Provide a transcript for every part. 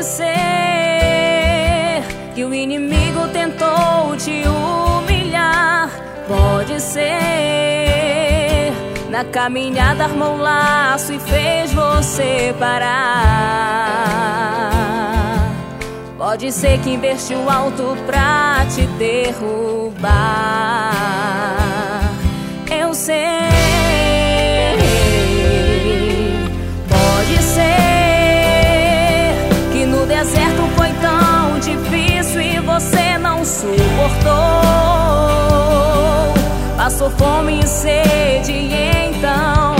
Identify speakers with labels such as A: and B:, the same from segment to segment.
A: ser que o inimigo tentou te humilhar. Pode ser na caminhada armou um laço e fez você parar. Pode ser que investiu alto pra te derrubar. Eu sei. Pode ser que no deserto foi tão difícil e você não suportou. Passou fome e sede e então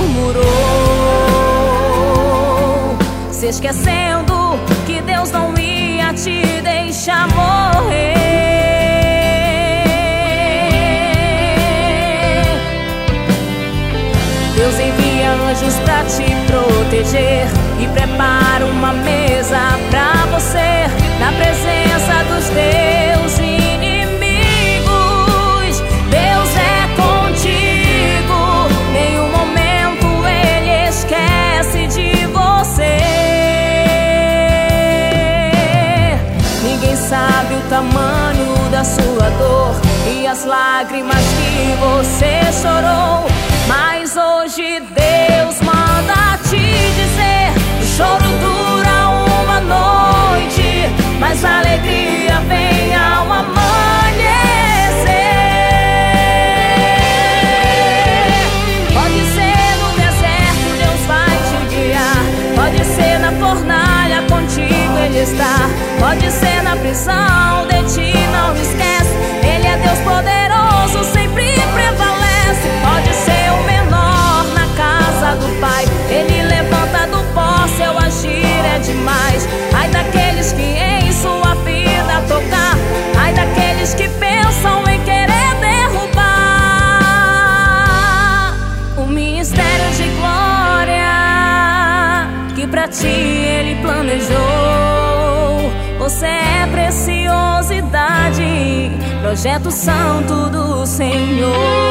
A: murmurou, se esquecendo que Deus não ia te deixar morrer. Deus envia anjos pra te proteger e prepara uma mesa pra você na presença dos teus inimigos. Deus é contigo, nenhum momento Ele esquece de você. Ninguém sabe o tamanho da sua dor e as lágrimas que você chorou, mas hoje Deus manda te dizer: o choro dura uma noite, mas a alegria vem ao amanhecer. Pode ser no deserto, Deus vai te guiar. Pode ser na fornalha, contigo Ele está. Pode ser na prisão, de ti não esquece. Ele é Deus poderoso, sempre prevalece. Pode ser o menor na casa do Pai, Ele levanta do pó, seu agir é demais. Ai daqueles que em sua vida tocar, ai daqueles que pensam em querer derrubar o ministério de glória que pra ti Ele planejou. Você é preciosidade, projeto santo do Senhor.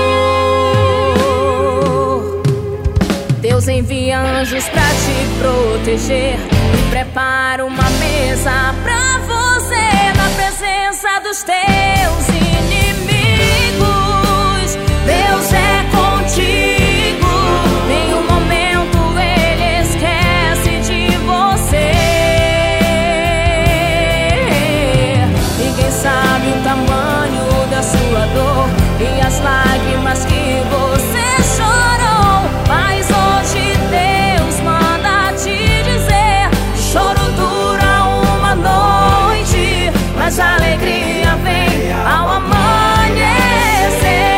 A: Deus envia anjos pra te proteger e prepara uma mesa pra você na presença dos teus inimigos. Deus é contigo, nenhum momento Ele esquece de você. Ninguém sabe o tamanho da sua dor e as lágrimas que você chorou, mas hoje Deus manda te dizer: o choro dura uma noite, mas a alegria vem ao amanhecer.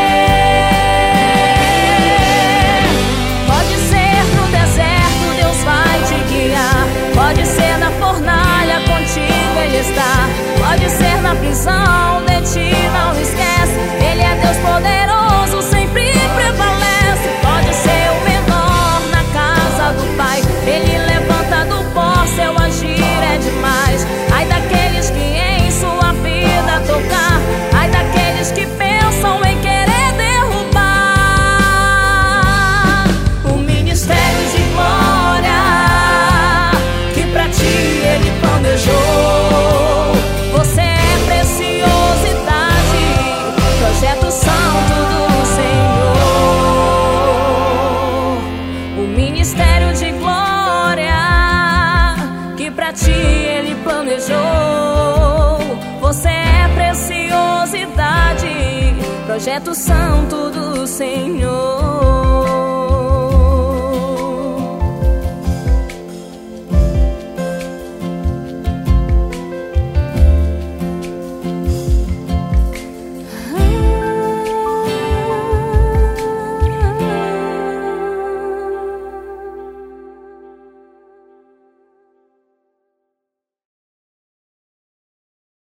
A: Pode ser no deserto, Deus vai te guiar. Pode ser na fornalha, contigo Ele está. Pode ser na prisão, de ti não esquece. Ele é Deus poderoso, sempre prevalece. Pode ser o menor na casa do Pai, Ele levanta do pó, seu agir é demais. Ai daqueles que em sua vida tocar, ai daqueles que pensam em querer derrubar o ministério de glória que pra ti Ele planejou. Você é preciosidade, projeto santo do Senhor. O ministério de glória que pra ti Ele planejou. Você é preciosidade, projeto santo do Senhor.